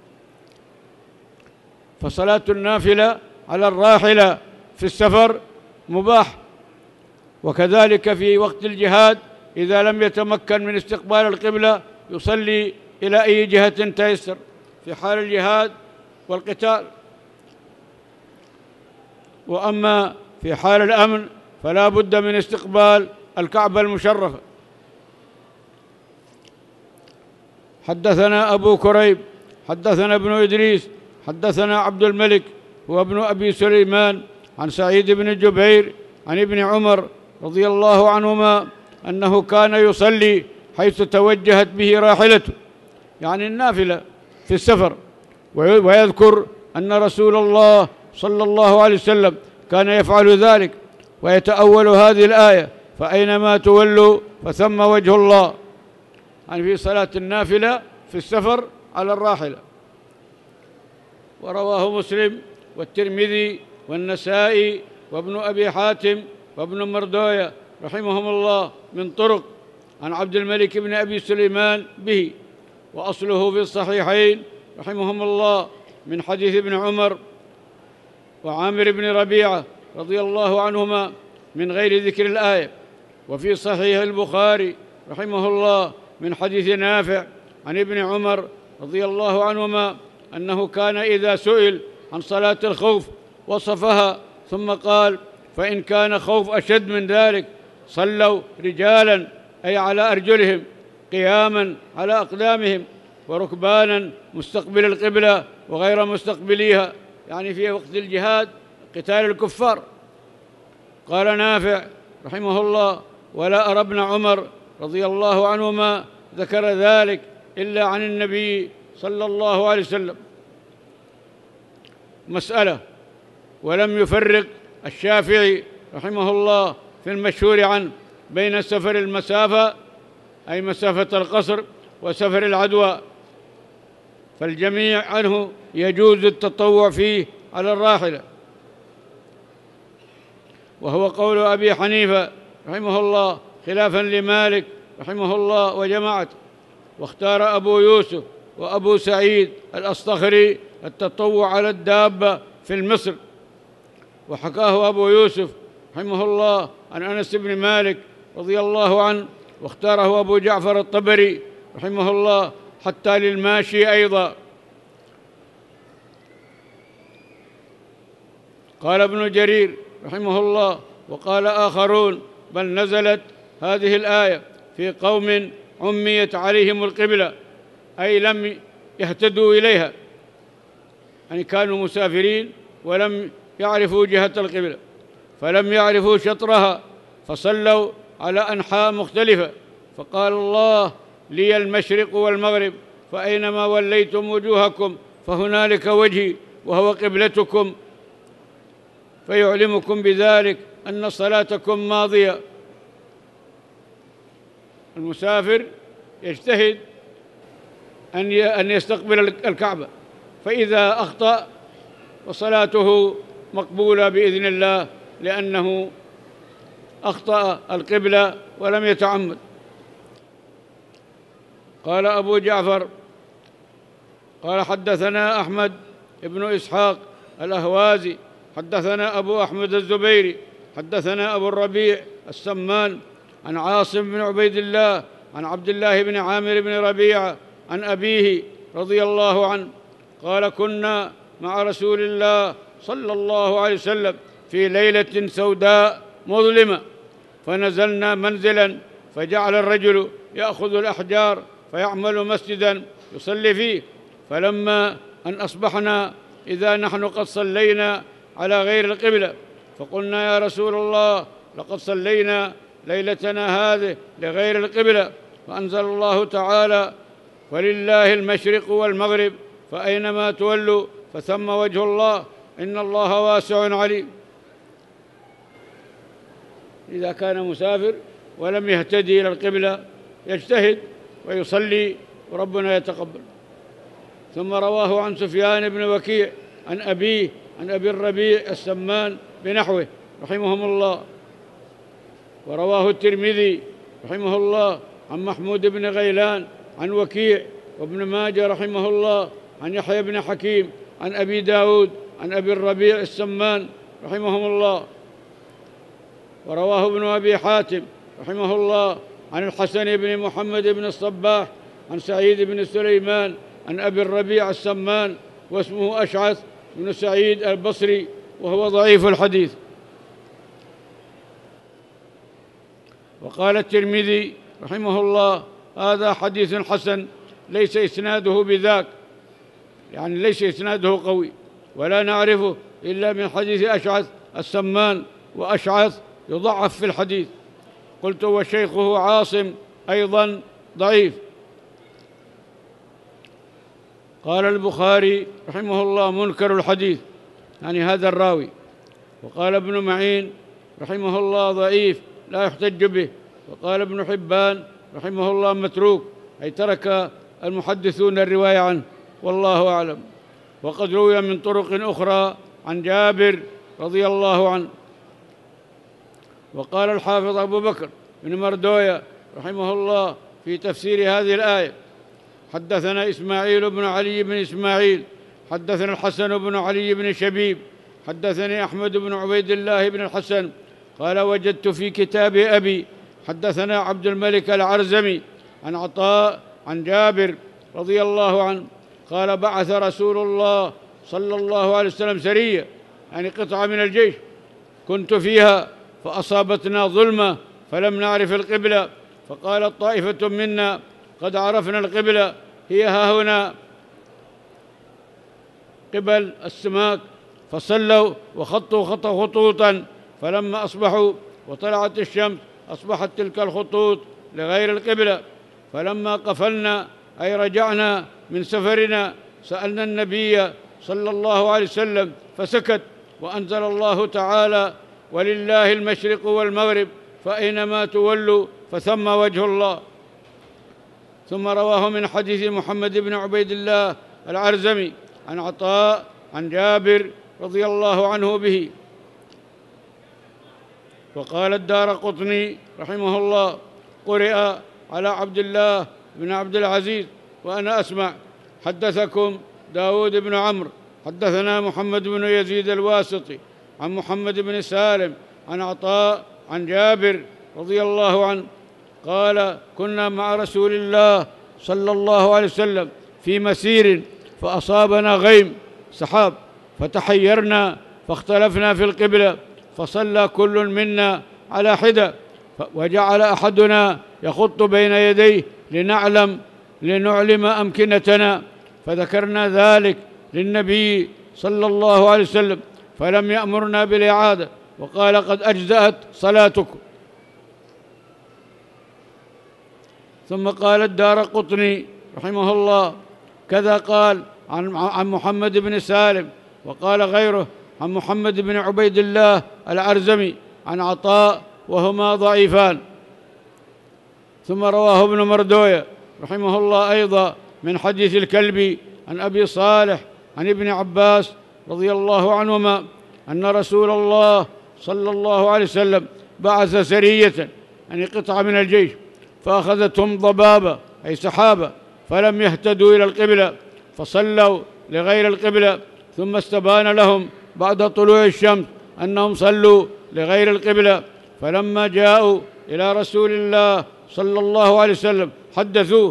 فصلاة النافلة على الراحلة في السفر مباح، وكذلك في وقت الجهاد إذا لم يتمكن من استقبال القبلة يصلي إلى أي جهة تيسر في حال الجهاد والقتال. وأما في حال الأمن فلا بد من استقبال الكعبة المشرفة. حدثنا أبو كريب حدثنا ابن إدريس حدثنا عبد الملك هو ابن أبي سليمان عن سعيد بن جبير عن ابن عمر رضي الله عنهما أنه كان يصلي حيث توجهت به راحلته، يعني النافلة في السفر، ويذكر أن رسول الله صلى الله عليه وسلم كان يفعل ذلك، ويتأول هذه الآية: فأينما تولوا فثم وجه الله، يعني في صلاة النافلة في السفر على الراحلة. ورواه مسلم والترمذي والنسائي وابن أبي حاتم وابن مردوية رحمهم الله من طرق عن عبد الملك بن أبي سليمان به، وأصله في الصحيحين رحمهم الله من حديث ابن عمر وعامر بن ربيعة رضي الله عنهما من غير ذكر الآية. وفي صحيح البخاري رحمه الله من حديث نافع عن ابن عمر رضي الله عنهما أنه كان إذا سئل عن صلاة الخوف وصفها ثم قال: فإن كان خوف أشد من ذلك صلوا رجالا أي على أرجلهم، قياما على أقدامهم، وركبانا مستقبل القبلة وغير مستقبليها، يعني في وقت الجهاد قتال الكفار. قال نافع رحمه الله: ولا أرى ابن عمر رضي الله عنهما ذكر ذلك إلا عن النبي صلى الله عليه وسلم. مسألة: ولم يفرق الشافعي رحمه الله في المشهور عنه بين سفر المسافة أي مسافة القصر وسفر العدوى، فالجميع عنه يجوز التطوع فيه على الراحلة، وهو قول أبي حنيفة رحمه الله خلافا لمالك رحمه الله وجماعته. واختار أبو يوسف وأبو سعيد الأصطخري التطوع على الدابة في المصر، وحكاه أبو يوسف رحمه الله عن أنس بن مالك رضي الله عنه، واختاره أبو جعفر الطبري رحمه الله حتى للماشي أيضا. قال ابن جرير رحمه الله: وقال آخرون: بل نزلت هذه الآية في قوم عميت عليهم القبلة، أي لم يهتدوا إليها، يعني كانوا مسافرين ولم يعرفوا جهة القبلة، فلم يعرفوا شطرها، فصلوا على أنحاء مختلفة، فقال الله: لي المشرق والمغرب، فأينما وليتم وجوهكم فهنالك وجهي وهو قبلتكم، فيعلمكم بذلك أن صلاتكم ماضية. المسافر يجتهد أن يستقبل الكعبة، فإذا أخطأ فصلاته مقبولة بإذن الله، لأنه أخطأ القبلة ولم يتعمد. قال أبو جعفر: قال حدثنا أحمد بن إسحاق الأهوازي حدثنا أبو أحمد الزبيري حدثنا أبو الربيع السمان عن عاصم بن عبيد الله عن عبد الله بن عامر بن ربيعة عن أبيه رضي الله عنه قال: كنا مع رسول الله صلى الله عليه وسلم في ليلة سوداء مظلمة، فنزلنا منزلا، فجعل الرجل يأخذ الأحجار فيعمل مسجدا يصلي فيه، فلما أن أصبحنا إذا نحن قد صلينا على غير القبلة، فقلنا: يا رسول الله، لقد صلينا ليلتنا هذه لغير القبلة، فأنزل الله تعالى: ولله المشرق والمغرب، فأينما تولوا فثم وجه الله، إن الله واسع عليم. إذا كان مسافر ولم يهتدي إلى القبلة يجتهد ويصلي وربنا يتقبل. ثم رواه عن سفيان بن وكيع عن أبيه عن أبي الربيع السمان بنحوه رحمهم الله. ورواه الترمذي رحمه الله عن محمود بن غيلان عن وكيع، وابن ماجه رحمه الله عن يحيى بن حكيم عن أبي داود عن أبي الربيع السمان رحمهم الله. ورواه ابن أبي حاتم رحمه الله عن الحسن بن محمد بن الصباح عن سعيد بن سليمان عن أبي الربيع السمان، واسمه أشعث بن سعيد البصري، وهو ضعيف الحديث. وقال الترمذي رحمه الله: هذا حديث حسن ليس إسناده بذاك، يعني ليس إسناده قوي، ولا نعرفه إلا من حديث أشعث السمان، وأشعث يضعف في الحديث. قلت: وشيخه عاصم أيضا ضعيف. قال البخاري رحمه الله: منكر الحديث، يعني هذا الراوي. وقال ابن معين رحمه الله: ضعيف لا يحتج به. وقال ابن حبان رحمه الله: متروك، أي ترك المحدثون الرواية عنه، والله أعلم. وقد روي من طرق أخرى عن جابر رضي الله عنه. وقال الحافظ أبو بكر بن مردوية رحمه الله في تفسير هذه الآية: حدثنا إسماعيل بن علي بن إسماعيل حدثنا الحسن بن علي بن شبيب حدثني أحمد بن عبيد الله بن الحسن قال: وجدت في كتاب أبي حدثنا عبد الملك العرزمي عن عطاء عن جابر رضي الله عنه قال: بعث رسول الله صلى الله عليه وسلم سرية، يعني قطعة من الجيش، كنت فيها فأصابتنا ظلمة فلم نعرف القبلة، فقالت طائفة منا: قد عرفنا القبلة، هي ها هنا قبل السماك فصلوا وخطوا خطوا خطوطا، فلما أصبحوا وطلعت الشمس أصبحت تلك الخطوط لغير القبلة. فلما قفلنا أي رجعنا من سفرنا سألنا النبي صلى الله عليه وسلم فسكت، وأنزل الله تعالى: ولله المشرق والمغرب فأينما تولوا فثم وجه الله. ثم رواه من حديث محمد بن عبيد الله العرزمي عن عطاء عن جابر رضي الله عنه به. وقال الدارقطني رحمه الله: قرئ على عبد الله بن عبد العزيز وأنا أسمع: حدثكم داود بن عمرو حدثنا محمد بن يزيد الواسطي عن محمد بن سالم عن عطاء عن جابر رضي الله عنه قال: كنا مع رسول الله صلى الله عليه وسلم في مسير فأصابنا غيم سحاب، فتحيرنا فاختلفنا في القبلة، فصلى كل منا على حدة، وجعل أحدنا يخط بين يديه لنعلم لنعلم أمكنتنا، فذكرنا ذلك للنبي صلى الله عليه وسلم فلم يأمرنا بالإعادة، وقال: قد أجزأت صلاتكم. ثم قال الدارقطني رحمه الله: كذا قال عن محمد بن سالم، وقال غيره عن محمد بن عبيد الله العرزمي عن عطاء، وهما ضعيفان. ثم رواه ابن مردوية رحمه الله أيضا من حديث الكلبي عن أبي صالح عن ابن عباس رضي الله عنهما أن رسول الله صلى الله عليه وسلم بعث سرية، يعني قطعة من الجيش، فأخذتهم ضبابة أي سحابة، فلم يهتدوا إلى القبلة، فصلوا لغير القبلة، ثم استبان لهم بعد طلوع الشمس أنهم صلوا لغير القبلة، فلما جاءوا إلى رسول الله صلى الله عليه وسلم حدثوه،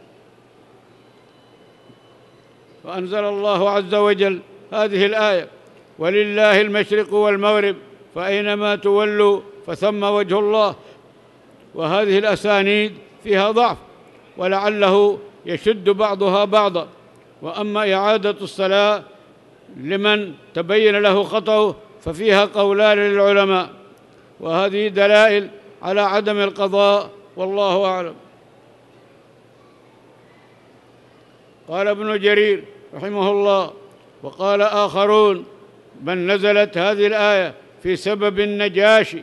فأنزل الله عز وجل هذه الآية: ولله المشرق والمغرب فأينما تولوا فثم وجه الله. وهذه الأسانيد فيها ضعف، ولعله يشد بعضها بعضا. وأما إعادة الصلاة لمن تبين له خطأه ففيها قولان للعلماء، وهذه دلائل على عدم القضاء، والله أعلم. قال ابن جرير رحمه الله: وقال آخرون: بل نزلت هذه الآية في سبب النجاشي.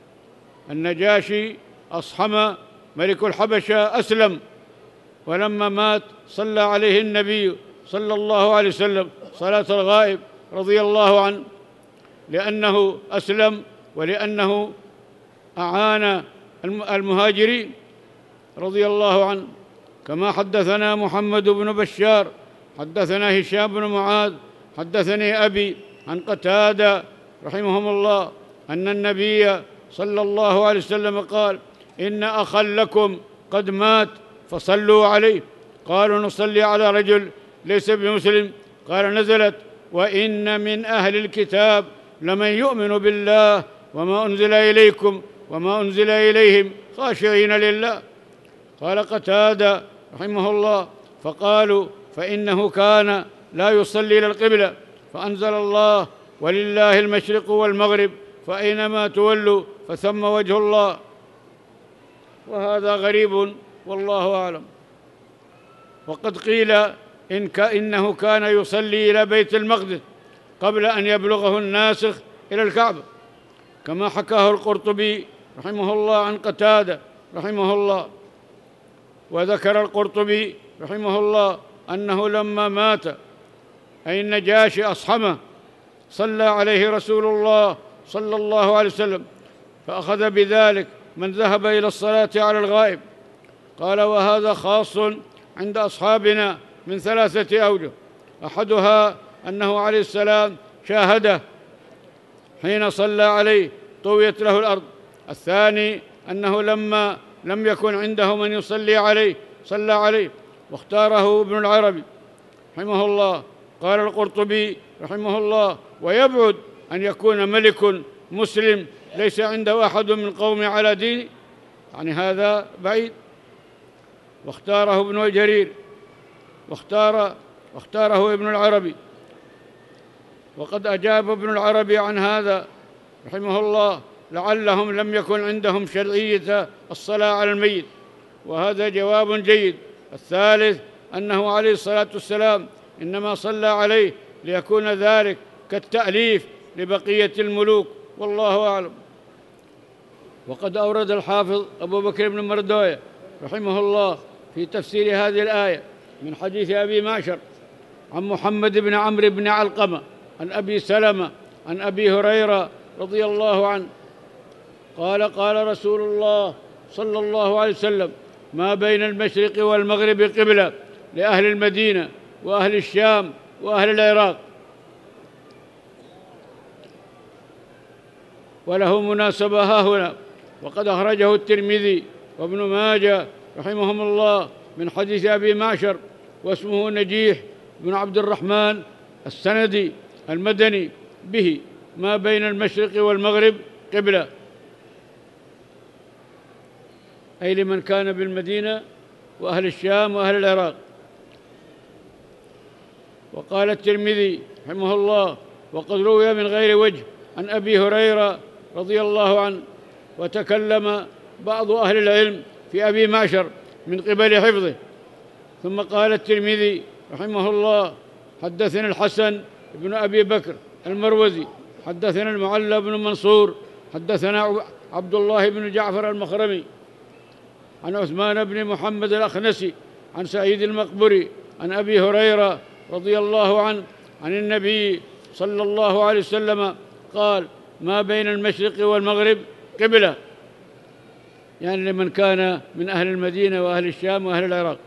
النجاشي أصحم ملك الحبشة أسلم، ولما مات صلى عليه النبي صلى الله عليه وسلم صلاة الغائب رضي الله عنه، لأنه أسلم ولأنه أعان المهاجرين رضي الله عنه. كما حدثنا محمد بن بشار حدثنا هشام بن معاذ حدثني أبي عن قتادة رحمهم الله أن النبي صلى الله عليه وسلم قال: إن أخا لكم قد مات فصلوا عليه. قالوا: نصلي على رجل ليس بمسلم. قال: نزلت: وإن من أهل الكتاب لمن يؤمن بالله وما أنزل إليكم وما أنزل إليهم خاشعين لله. قال قتادة رحمه الله: فقالوا: فإنه كان لا يصلي إلى القبلة، فأنزل الله: ولله المشرق والمغرب فأينما تولوا فثم وجه الله. وهذا غريب والله أعلم. وقد قيل إن إنه كان يصلي إلى بيت المقدس قبل أن يبلغه الناسخ إلى الكعبة، كما حكاه القرطبي رحمه الله عن قتادة رحمه الله. وذكر القرطبي رحمه الله أنه لما مات أي النجاشي أصحمه صلى عليه رسول الله صلى الله عليه وسلم، فأخذ بذلك من ذهب إلى الصلاة على الغائب. قال: وهذا خاص عند أصحابنا من ثلاثة أوجه: أحدها أنه عليه السلام شاهده حين صلى عليه طويت له الأرض. الثاني أنه لما لم يكن عنده من يصلي عليه صلى عليه، واختاره ابن العربي رحمه الله. قال القرطبي رحمه الله: ويبعد أن يكون ملك مسلم ليس عنده أحد من قومه على دينه، يعني هذا بعيد. واختاره ابن جرير واختار واختاره ابن العربي. وقد أجاب ابن العربي عن هذا رحمه الله: لعلهم لم يكن عندهم شرعية الصلاة على الميت، وهذا جواب جيد. الثالث أنه عليه الصلاة والسلام إنما صلى عليه ليكون ذلك كالتأليف لبقية الملوك، والله أعلم. وقد أورد الحافظ أبو بكر بن مردوية رحمه الله في تفسير هذه الآية من حديث أبي معشر عن محمد بن عمرو بن علقمة عن أبي سلمة عن أبي هريرة رضي الله عنه قال: قال رسول الله صلى الله عليه وسلم: ما بين المشرق والمغرب قبلة لأهل المدينة وأهل الشام وأهل العراق. وله مناسبة ها هنا، وقد أخرجه الترمذي وابن ماجه رحمهم الله من حديث أبي معشر، واسمه نجيح بن عبد الرحمن السندي المدني به: ما بين المشرق والمغرب قبلة، أي لمن كان بالمدينة وأهل الشام وأهل العراق. وقال الترمذي رحمه الله: وقد روي من غير وجه عن أبي هريرة رضي الله عنه. وتكلم بعض أهل العلم في أبي معشر من قبل حفظه. ثم قال الترمذي رحمه الله: حدثنا الحسن بن أبي بكر المروزي، حدثنا المعلى بن منصور، حدثنا عبد الله بن جعفر المخرمي عن عثمان بن محمد الأخنسي عن سعيد المقبري عن أبي هريرة رضي الله عنه عن النبي صلى الله عليه وسلم قال: ما بين المشرق والمغرب قبلة، يعني لمن كان من أهل المدينة وأهل الشام وأهل العراق.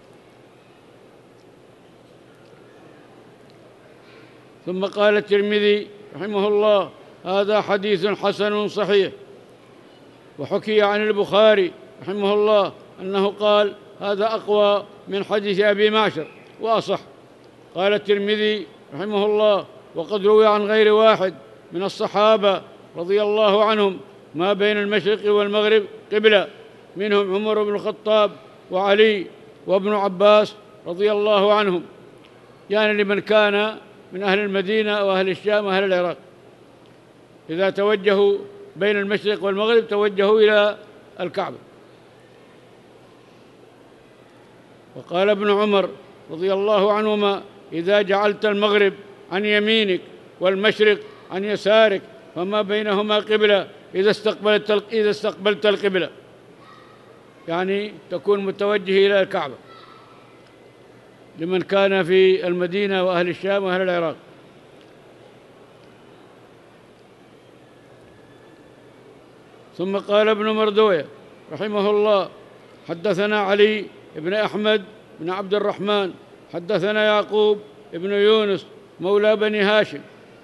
ثم قال الترمذي رحمه الله: هذا حديث حسن صحيح. وحكي عن البخاري رحمه الله أنه قال: هذا أقوى من حديث أبي معشر وأصح. قال الترمذي رحمه الله: وقد روي عن غير واحد من الصحابة رضي الله عنهم ما بين المشرق والمغرب قبلة، منهم عمر بن الخطاب وعلي وابن عباس رضي الله عنهم، يعني لمن كان من أهل المدينة وأهل الشام وأهل العراق. إذا توجهوا بين المشرق والمغرب توجهوا إلى الكعبة. وقال ابن عمر رضي الله عنهما: إذا جعلت المغرب عن يمينك والمشرق عن يسارك فما بينهما قبلة إذا استقبلت إذا استقبلت القبلة، يعني تكون متوجه إلى الكعبة لمن كان في المدينة وأهل الشام وأهل العراق. ثم قال ابن مردوية رحمه الله: حدثنا علي بن أحمد بن عبد الرحمن، حدثنا يعقوب بن يونس مولى بني هاشم،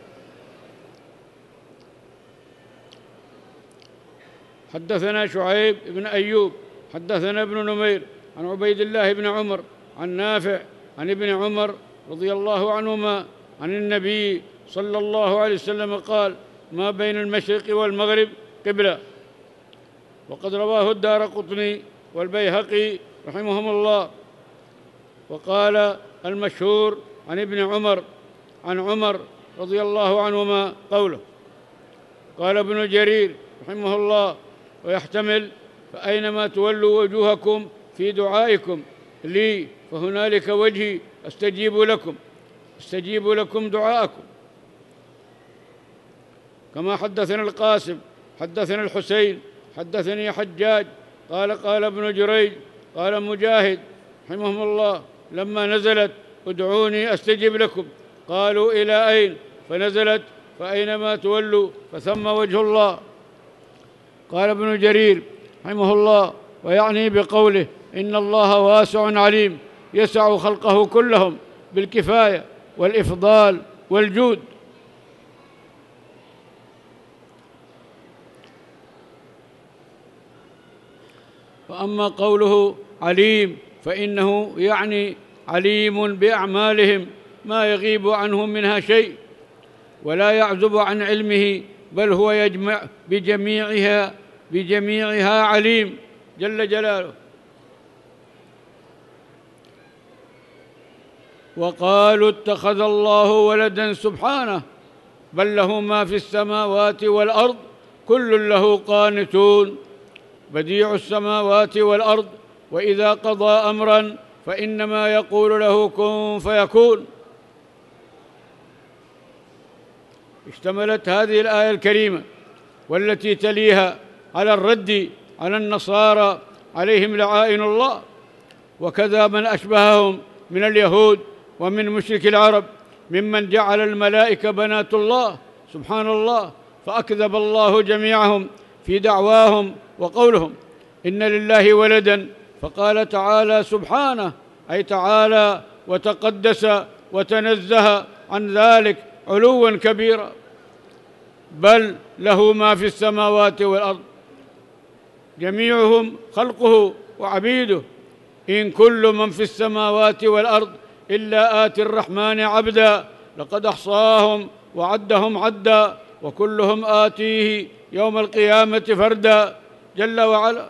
حدثنا شعيب بن أيوب، حدثنا ابن نمير عن عبيد الله بن عمر عن نافع عن ابن عمر رضي الله عنهما عن النبي صلى الله عليه وسلم قال: ما بين المشرق والمغرب قبلة. وقد رواه الدارقطني والبيهقي رحمهم الله. وقال المشهور عن ابن عمر عن عمر رضي الله عنهما قوله. قال ابن جرير رحمه الله: ويحتمل: فأينما تولوا وجوهكم في دعائكم لي فهنالك وجهي أستجيب لكم أستجيب لكم دعاءكم. كما حدثنا القاسم حدثنا الحسين حدثني حجاج قال: قال ابن جريج قال مجاهد رحمهم الله: لما نزلت ادعوني أستجب لكم قالوا: إلى أين؟ فنزلت: فأينما تولوا فثم وجه الله. قال ابن جرير رحمه الله: ويعني بقوله: إن الله واسع عليم يسع خلقه كلهم بالكفاية والإفضال والجود. وأما قوله عليم فإنه يعني عليم بأعمالهم ما يغيب عنهم منها شيء ولا يعزب عن علمه، بل هو يجمع بجميعها بجميعها عليم جل جلاله. وقالوا: اتخذ الله ولدا سبحانه بل له ما في السماوات والأرض كل له قانتون. بديع السماوات والأرض، وإذا قضى أمرا فإنما يقول له كن فيكون. اشتملت هذه الآية الكريمة والتي تليها على الرد على النصارى عليهم لعائن الله، وكذا من أشبههم من اليهود ومن مشرك العرب ممن جعل الملائكة بنات الله، سبحان الله، فأكذب الله جميعهم في دعواهم وقولهم إن لله ولدا، فقال تعالى سبحانه، أي تعالى وتقدس وتنزه عن ذلك علوا كبيرا، بل له ما في السماوات والأرض جميعهم خلقه وعبيده. إن كل من في السماوات والأرض إلا آتي الرحمن عبدا، لقد أحصاهم وعدهم عدا، وكلهم آتيه يوم القيامة فردا، جل وعلا.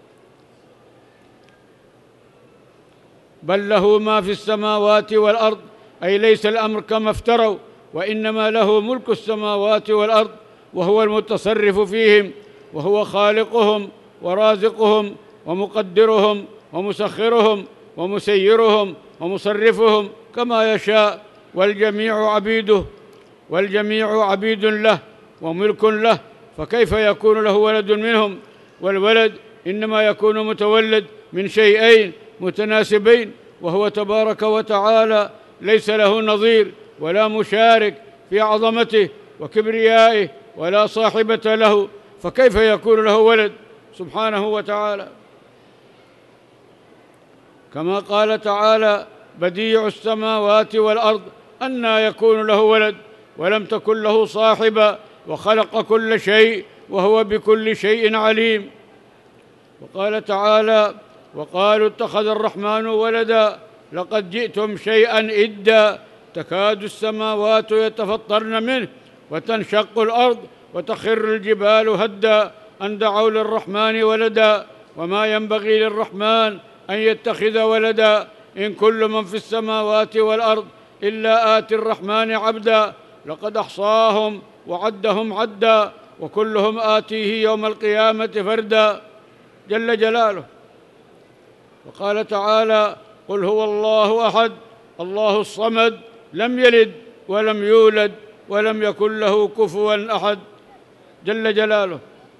بل له ما في السماوات والأرض، أي ليس الأمر كما افتروا، وإنما له ملك السماوات والأرض، وهو المتصرف فيهم، وهو خالقهم ورازقهم ومقدرهم ومسخرهم ومسيرهم ومصرفهم كما يشاء، والجميع عبيده، والجميع عبيد له وملك له، فكيف يكون له ولد منهم؟ والولد إنما يكون متولد من شيئين متناسبين، وهو تبارك وتعالى ليس له نظير ولا مشارك في عظمته وكبريائه ولا صاحبة له، فكيف يكون له ولد سبحانه وتعالى؟ كما قال تعالى بديع السماوات والأرض أنى يكون له ولد ولم تكن له صاحبة، وخلق كل شيء وهو بكل شيء عليم. وقال تعالى وقالوا اتخذ الرحمن ولدا لقد جئتم شيئا إدا تكاد السماوات يتفطرن منه وتنشق الأرض وتخر الجبال هدا أن دعوا للرحمن ولدا وما ينبغي للرحمن أن يتخذ ولدا إن كل من في السماوات والأرض إلا آتي الرحمن عبدا لقد أحصاهم وعدهم عدا وكلهم آتيه يوم القيامة فردا، جل جلاله. وقال تعالى قل هو الله أحد الله الصمد لم يلد ولم يولد ولم يكن له كفوا أحد، جل جلاله.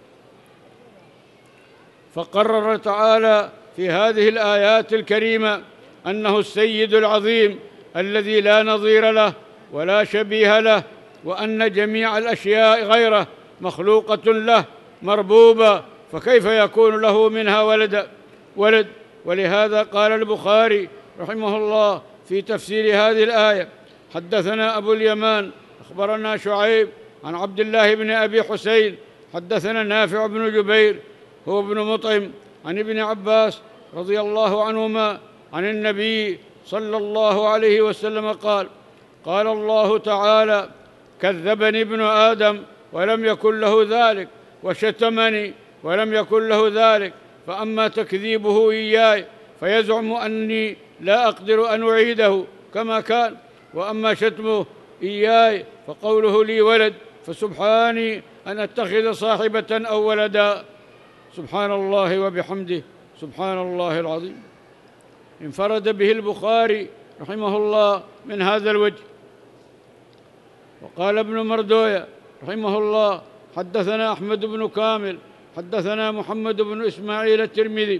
فقرر تعالى في هذه الآيات الكريمة أنه السيد العظيم الذي لا نظير له ولا شبيه له، وأن جميع الأشياء غيره مخلوقة له مربوبة، فكيف يكون له منها ولد ولد ولهذا قال البخاري رحمه الله في تفسير هذه الآية حدثنا أبو اليمان أخبرنا شعيب عن عبد الله بن أبي حسين حدثنا نافع بن جبير هو ابن مطعم عن ابن عباس رضي الله عنهما عن النبي صلى الله عليه وسلم قال قال الله تعالى كذبني ابن آدم ولم يكن له ذلك، وشتمني ولم يكن له ذلك، فأما تكذيبه إياي فيزعم أني لا أقدر أن أعيده كما كان، وأما شتمه إياي فقوله لي ولد فسبحاني أن أتخذ صاحبة أو ولدا، سبحان الله وبحمده سبحان الله العظيم. انفرد به البخاري رحمه الله من هذا الوجه. وقال ابن مردوية رحمه الله حدثنا أحمد بن كامل حدثنا محمد بن إسماعيل الترمذي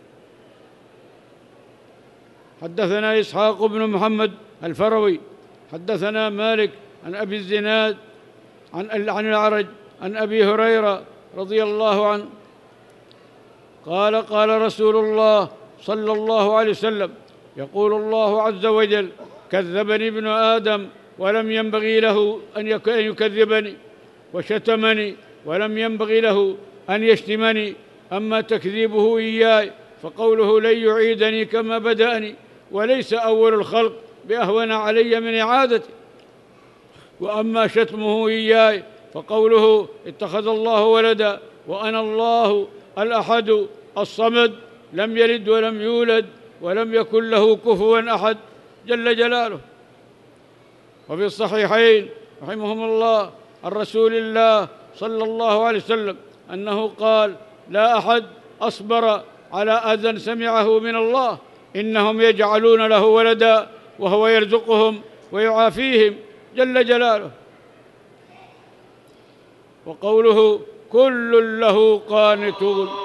حدثنا إسحاق بن محمد الفروي حدثنا مالك عن أبي الزناد عن عن الأعرج عن أبي هريرة رضي الله عنه قال قال رسول الله صلى الله عليه وسلم يقول الله عز وجل كذبني ابن آدم ولم ينبغي له أن يكذبني، وشتمني ولم ينبغي له أن يشتمني، أما تكذيبه إياي فقوله لن يعيدني كما بدأني، وليس أول الخلق بأهون علي من إعادته، وأما شتمه إياي فقوله اتخذ الله ولدا وأنا الله الأحد الصمد لم يلد ولم يولد ولم يكن له كفوا أحد، جل جلاله. وفي الصحيحين رحمهم الله عن رسول الله صلى الله عليه وسلم أنه قال: لا أحد أصبر على أذى سمعه من الله، إنهم يجعلون له ولدا وهو يرزقهم ويعافيهم جل جلاله. وقوله: كل له قانتون،